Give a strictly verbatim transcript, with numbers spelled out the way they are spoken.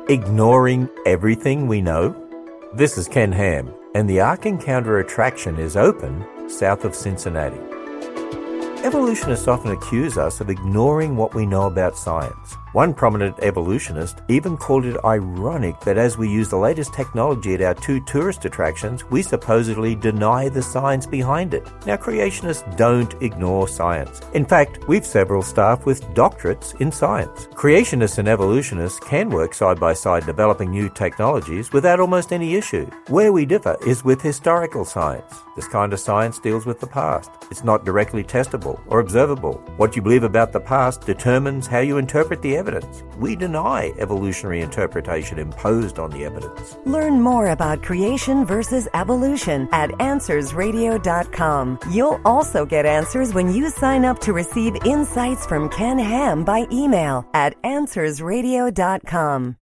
Ignoring everything we know? This is Ken Ham, and the Ark Encounter attraction is open south of Cincinnati. Evolutionists often accuse us of ignoring what we know about science. One prominent evolutionist even called it ironic that as we use the latest technology at our two tourist attractions, we supposedly deny the science behind it. Now, creationists don't ignore science. In fact, we've several staff with doctorates in science. Creationists and evolutionists can work side by side developing new technologies without almost any issue. Where we differ is with historical science. This kind of science deals with the past. It's not directly testable or observable. What you believe about the past determines how you interpret the evidence. We deny evolutionary interpretation imposed on the evidence. Learn more about creation versus evolution at answers radio dot com. You'll also get answers when you sign up to receive insights from Ken Ham by email at answers radio dot com.